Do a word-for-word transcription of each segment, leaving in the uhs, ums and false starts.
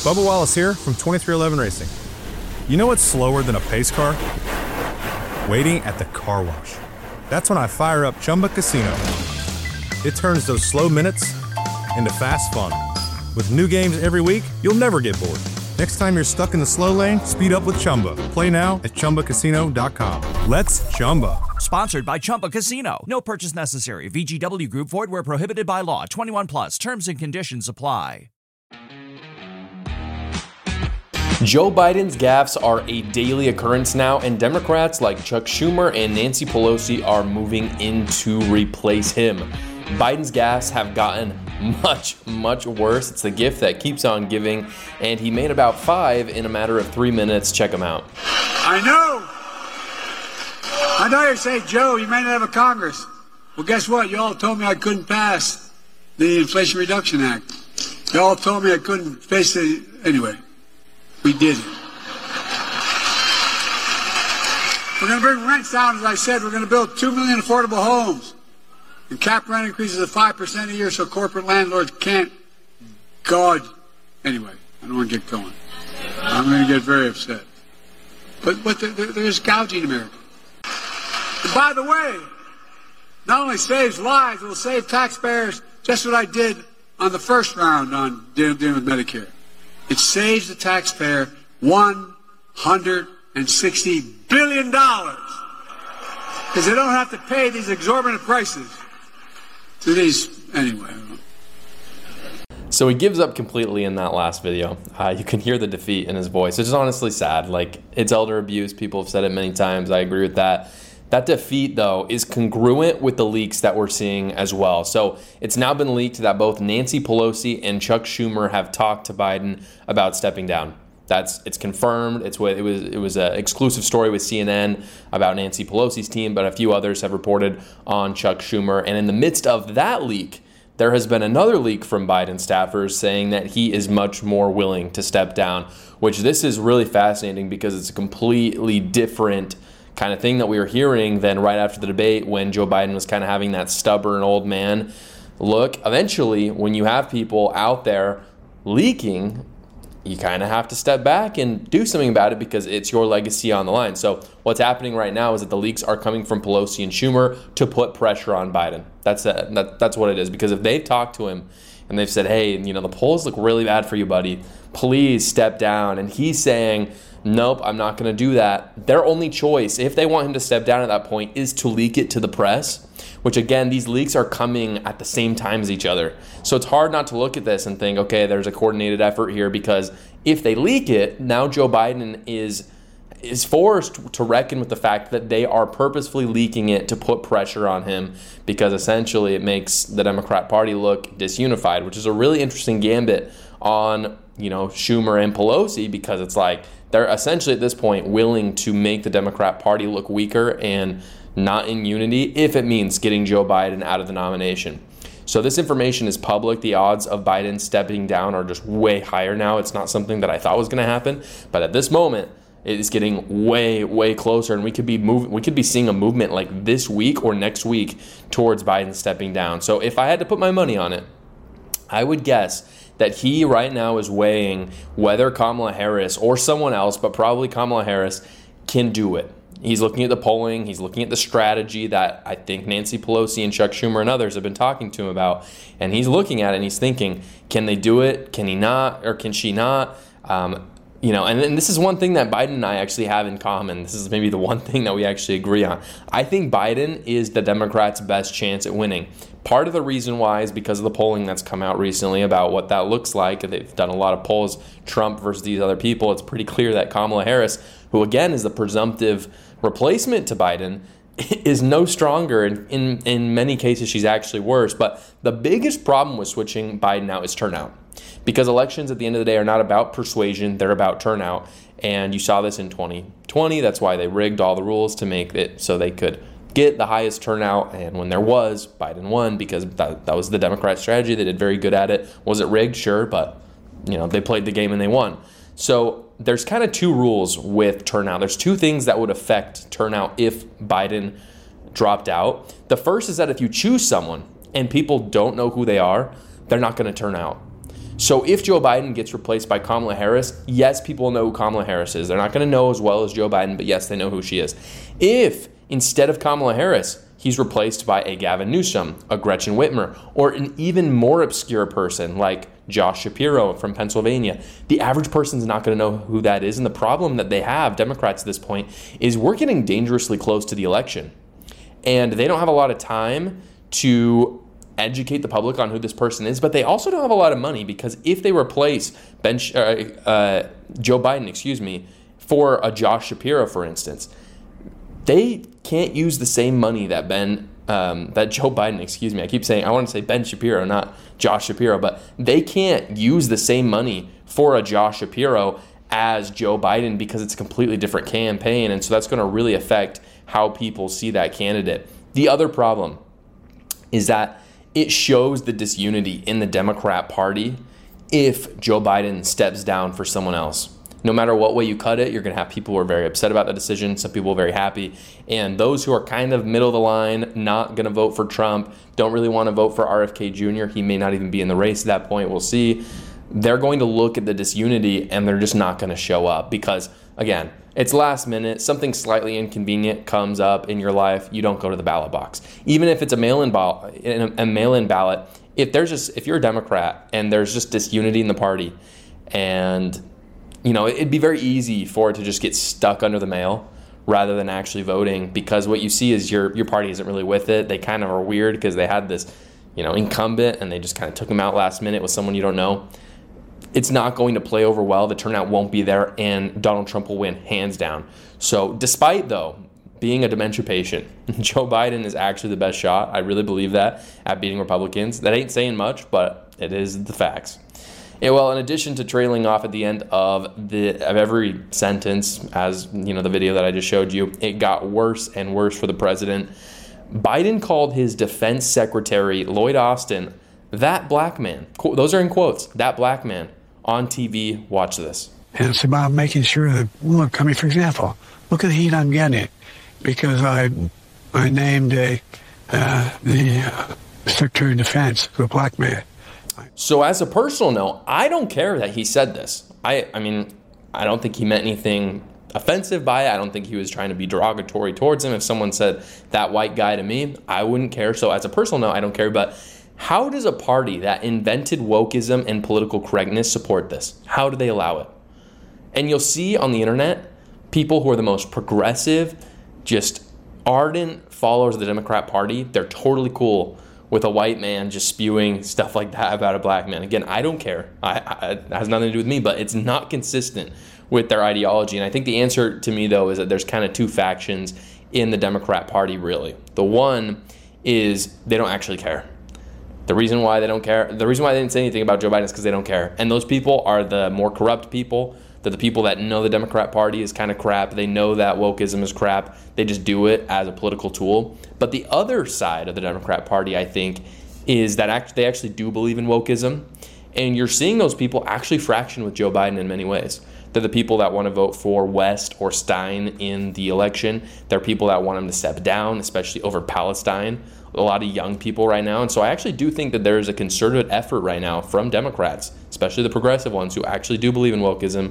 Bubba Wallace here from twenty-three eleven Racing. You know what's slower than a pace car? Waiting at the car wash. That's when I fire up Chumba Casino. It turns those slow minutes into fast fun. With new games every week, you'll never get bored. Next time you're stuck in the slow lane, speed up with Chumba. Play now at Chumba Casino dot com. Let's Chumba. Sponsored by Chumba Casino. No purchase necessary. V G W Group. Void where prohibited by law. twenty-one plus. Terms and conditions apply. Joe Biden's gaffes are a daily occurrence now, and Democrats like Chuck Schumer and Nancy Pelosi are moving in to replace him. Biden's gaffes have gotten much, much worse. It's the gift that keeps on giving, and he made about five in a matter of three minutes. Check him out. I know. I know you're saying, Joe, you may not have a Congress. Well, guess what? You all told me I couldn't pass the Inflation Reduction Act. You all told me I couldn't face the... Anyway, we did it. We're going to bring rents down, as I said. We're going to build two million affordable homes. And cap rent increases of five percent a year so corporate landlords can't... God. Anyway, I don't want to get going. I'm going to get very upset. But, but there, there's gouging America. And by the way, not only saves lives, it will save taxpayers, just what I did on the first round on dealing, dealing with Medicare. It saves the taxpayer one hundred sixty billion dollars because they don't have to pay these exorbitant prices to these, anyway. So he gives up completely in that last video. Uh, you can hear the defeat in his voice. It's just honestly sad. Like, it's elder abuse. People have said it many times. I agree with that. That defeat, though, is congruent with the leaks that we're seeing as well. So it's now been leaked that both Nancy Pelosi and Chuck Schumer have talked to Biden about stepping down. That's it's confirmed. It's what it was. It was an exclusive story with C N N about Nancy Pelosi's team, but a few others have reported on Chuck Schumer. And in the midst of that leak, there has been another leak from Biden staffers saying that he is much more willing to step down, which this is really fascinating because it's a completely different kind of thing that we were hearing than right after the debate when Joe Biden was kind of having that stubborn old man look. Eventually, when you have people out there leaking, you kind of have to step back and do something about it because it's your legacy on the line. So what's happening right now is that the leaks are coming from Pelosi and Schumer to put pressure on Biden. That's a, that, that's what it is. Because if they've talked to him and they've said, hey, you know, the polls look really bad for you, buddy, please step down. And he's saying, nope, I'm not going to do that. Their only choice, if they want him to step down at that point, is to leak it to the press, which again, these leaks are coming at the same time as each other. So it's hard not to look at this and think, okay, there's a coordinated effort here, because if they leak it, now Joe Biden is is forced to reckon with the fact that they are purposefully leaking it to put pressure on him, because essentially it makes the Democrat Party look disunified, which is a really interesting gambit on, you know, Schumer and Pelosi, because it's like they're essentially at this point willing to make the Democrat Party look weaker and not in unity if it means getting Joe Biden out of the nomination. So this information is public. The odds of Biden stepping down are just way higher now. It's not something that I thought was going to happen, but at this moment, it is getting way, way closer, and we could be moving. We could be seeing a movement like this week or next week towards Biden stepping down. So if I had to put my money on it, I would guess that he right now is weighing whether Kamala Harris or someone else, but probably Kamala Harris, can do it. He's looking at the polling. He's looking at the strategy that I think Nancy Pelosi and Chuck Schumer and others have been talking to him about. And he's looking at it and he's thinking, can they do it? Can he not? Or can she not? Um, you know, and, and this is one thing that Biden and I actually have in common. This is maybe the one thing that we actually agree on. I think Biden is the Democrats' best chance at winning. Part of the reason why is because of the polling that's come out recently about what that looks like. They've done a lot of polls, Trump versus these other people. It's pretty clear that Kamala Harris, who again is the presumptive replacement to Biden, is no stronger. In, in, in many cases, she's actually worse. But the biggest problem with switching Biden out is turnout. Because elections at the end of the day are not about persuasion, they're about turnout. And you saw this in twenty twenty. That's why they rigged all the rules to make it so they could get the highest turnout. And when there was, Biden won, because that, that was the Democrat strategy. They did very good at it. Was it rigged? Sure, but you know, they played the game and they won. So there's kind of two rules with turnout. There's two things that would affect turnout if Biden dropped out. The first is that if you choose someone and people don't know who they are, they're not going to turn out. So if Joe Biden gets replaced by Kamala Harris, yes, people know who Kamala Harris is. They're not going to know as well as Joe Biden, but yes, they know who she is. If instead of Kamala Harris, he's replaced by a Gavin Newsom, a Gretchen Whitmer, or an even more obscure person like Josh Shapiro from Pennsylvania, the average person's not going to know who that is. And the problem that they have, Democrats at this point, is we're getting dangerously close to the election. And they don't have a lot of time to educate the public on who this person is, but they also don't have a lot of money, because if they replace Ben, uh, uh, Joe Biden, excuse me, for a Josh Shapiro, for instance, they can't use the same money that Ben, um, that Joe Biden, excuse me, I keep saying, I want to say Ben Shapiro, not Josh Shapiro, but they can't use the same money for a Josh Shapiro as Joe Biden, because it's a completely different campaign, and so that's going to really affect how people see that candidate. The other problem is that it shows the disunity in the Democrat Party if Joe Biden steps down for someone else. No matter what way you cut it, you're going to have people who are very upset about the decision, some people are very happy, and those who are kind of middle of the line, not going to vote for Trump, don't really want to vote for R F K Junior, he may not even be in the race at that point, we'll see. They're going to look at the disunity and they're just not going to show up because, again, it's last minute, something slightly inconvenient comes up in your life, you don't go to the ballot box. Even if it's a mail-in ballot, a mail-in ballot, if there's just if you're a Democrat and there's just disunity in the party, and you know, it'd be very easy for it to just get stuck under the mail rather than actually voting, because what you see is your your party isn't really with it. They kind of are weird because they had this, you know, incumbent and they just kind of took him out last minute with someone you don't know. It's not going to play over well. The turnout won't be there, and Donald Trump will win hands down. So despite, though, being a dementia patient, Joe Biden is actually the best shot. I really believe that, at beating Republicans. That ain't saying much, but it is the facts. And well, in addition to trailing off at the end of the of every sentence, as you know, the video that I just showed you, it got worse and worse for the president. Biden called his defense secretary, Lloyd Austin, that black man. Those are in quotes. That black man on T V. Watch this. And it's about making sure that, look, I mean, for example, look at the heat I'm getting because I I named a uh, the uh, Secretary of Defense a black man. So as a personal note, I don't care that he said this. I, I mean, I don't think he meant anything offensive by it. I don't think he was trying to be derogatory towards him. If someone said that white guy to me, I wouldn't care. So as a personal note, I don't care. But how does a party that invented wokeism and political correctness support this? How do they allow it? And you'll see on the internet, people who are the most progressive, just ardent followers of the Democrat Party, they're totally cool with a white man just spewing stuff like that about a black man. Again, I don't care. I, I, it has nothing to do with me, but it's not consistent with their ideology. And I think the answer to me, though, is that there's kind of two factions in the Democrat Party, really. The one is they don't actually care. The reason why they don't care, the reason why they didn't say anything about Joe Biden is because they don't care. And those people are the more corrupt people. They're the people that know the Democrat Party is kind of crap. They know that wokeism is crap. They just do it as a political tool. But the other side of the Democrat Party, I think, is that act- they actually do believe in wokeism. And you're seeing those people actually fraction with Joe Biden in many ways. They're the people that want to vote for West or Stein in the election. They're people that want him to step down, especially over Palestine. A lot of young people right now. And so I actually do think that there is a concerted effort right now from Democrats, especially the progressive ones who actually do believe in wokeism,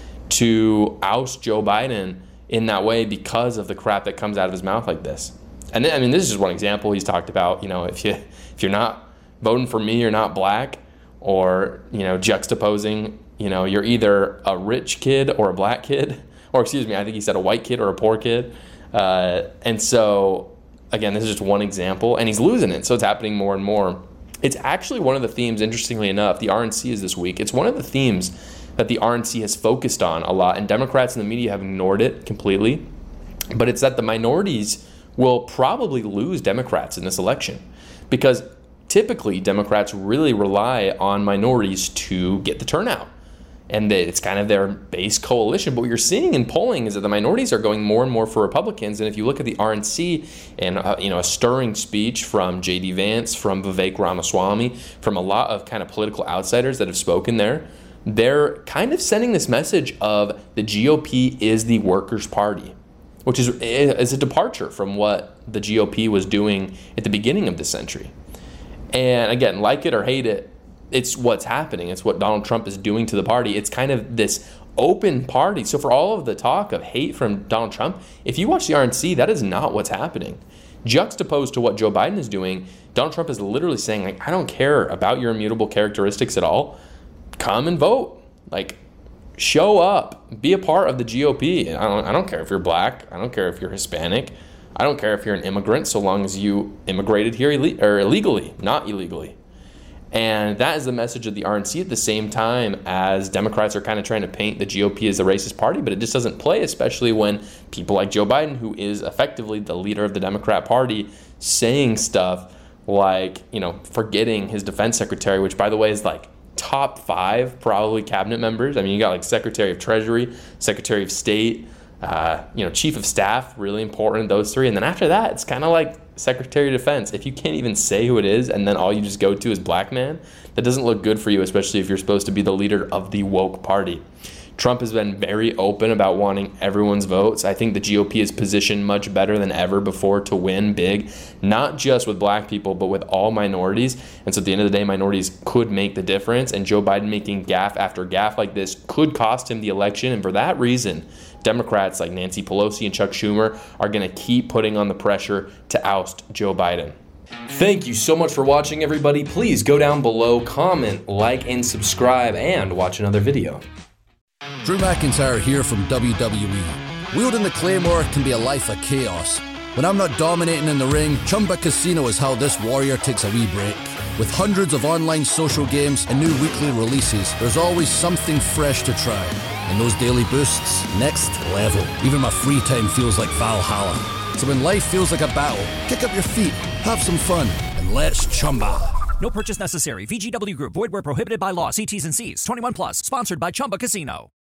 to oust Joe Biden in that way because of the crap that comes out of his mouth like this. And I mean, this is just one example. He's talked about, you know, if you if you're not voting for me, you're not black, or, you know, juxtaposing, you know, you're either a rich kid or a black kid, or excuse me, I think he said a white kid or a poor kid. Uh, and so again, this is just one example, and he's losing it, so it's happening more and more. It's actually one of the themes, interestingly enough, the R N C is this week. It's one of the themes that the R N C has focused on a lot, and Democrats and the media have ignored it completely. But it's that the minorities will probably lose Democrats in this election, because typically Democrats really rely on minorities to get the turnout. And it's kind of their base coalition. But what you're seeing in polling is that the minorities are going more and more for Republicans. And if you look at the R N C and uh, you know a stirring speech from J D Vance, from Vivek Ramaswamy, from a lot of kind of political outsiders that have spoken there, they're kind of sending this message of the G O P is the workers' party, which is, is a departure from what the G O P was doing at the beginning of the century. And again, like it or hate it, it's what's happening. It's what Donald Trump is doing to the party. It's kind of this open party. So for all of the talk of hate from Donald Trump, if you watch the R N C, that is not what's happening. Juxtaposed to what Joe Biden is doing, Donald Trump is literally saying, like, I don't care about your immutable characteristics at all. Come and vote. Like, show up. Be a part of the G O P. I don't, I don't care if you're black. I don't care if you're Hispanic. I don't care if you're an immigrant, so long as you immigrated here Ill- or illegally, not illegally. And that is the message of the R N C at the same time as Democrats are kind of trying to paint the G O P as a racist party, but it just doesn't play, especially when people like Joe Biden, who is effectively the leader of the Democrat Party, saying stuff like, you know, forgetting his defense secretary, which, by the way, is like top five probably cabinet members. I mean, you got like Secretary of Treasury, Secretary of State, uh, you know, Chief of Staff, really important, those three. And then after that, it's kind of like Secretary of Defense. If you can't even say who it is and then all you just go to is black man, that doesn't look good for you, especially if you're supposed to be the leader of the woke party. Trump has been very open about wanting everyone's votes. I think the G O P is positioned much better than ever before to win big, not just with black people, but with all minorities. And so at the end of the day, minorities could make the difference. And Joe Biden making gaffe after gaffe like this could cost him the election. And for that reason, Democrats like Nancy Pelosi and Chuck Schumer are going to keep putting on the pressure to oust Joe Biden. Thank you so much for watching, everybody. Please go down below, comment, like, and subscribe, and watch another video. Drew McIntyre here from W W E. Wielding the Claymore can be a life of chaos. When I'm not dominating in the ring, Chumba Casino is how this warrior takes a wee break. With hundreds of online social games and new weekly releases, there's always something fresh to try. And those daily boosts, next level. Even my free time feels like Valhalla. So when life feels like a battle, kick up your feet, have some fun, and let's chumba. No purchase necessary. V G W Group. Void where prohibited by law. See T's and C's. twenty-one plus. Sponsored by Chumba Casino.